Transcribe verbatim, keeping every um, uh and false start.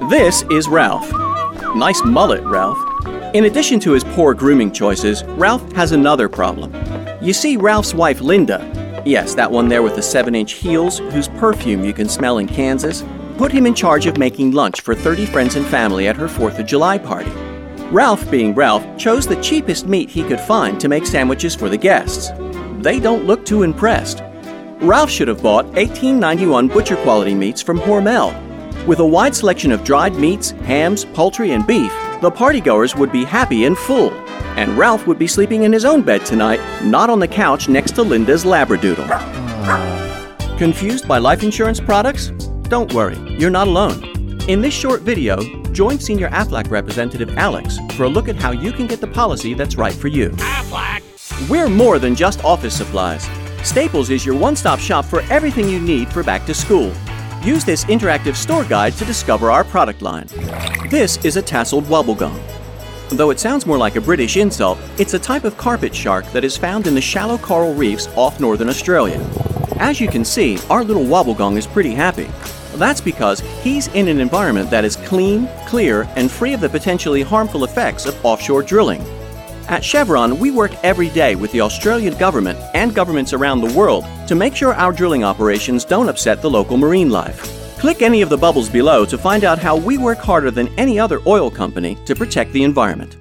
This is Ralph. Nice mullet, Ralph. In addition to his poor grooming choices, Ralph has another problem. You see, Ralph's wife, Linda, yes, that one there with the seven-inch heels, whose perfume you can smell in Kansas, put him in charge of making lunch for thirty friends and family at her fourth of July party. Ralph, being Ralph, chose the cheapest meat he could find to make sandwiches for the guests. They don't look too impressed. Ralph should have bought eighteen ninety-one butcher quality meats from Hormel. With a wide selection of dried meats, hams, poultry, and beef, the partygoers would be happy and full. And Ralph would be sleeping in his own bed tonight, not on the couch next to Linda's Labradoodle. Confused by life insurance products? Don't worry, you're not alone. In this short video, join Senior Aflac representative Alex for a look at how you can get the policy that's right for you. Aflac! We're more than just office supplies. Staples is your one-stop shop for everything you need for back to school. Use this interactive store guide to discover our product line. This is a tasseled wobblegum. Though it sounds more like a British insult, it's a type of carpet shark that is found in the shallow coral reefs off northern Australia. As you can see, our little wobblegong is pretty happy. That's because he's in an environment that is clean, clear, and free of the potentially harmful effects of offshore drilling. At Chevron, we work every day with the Australian government and governments around the world to make sure our drilling operations don't upset the local marine life. Click any of the bubbles below to find out how we work harder than any other oil company to protect the environment.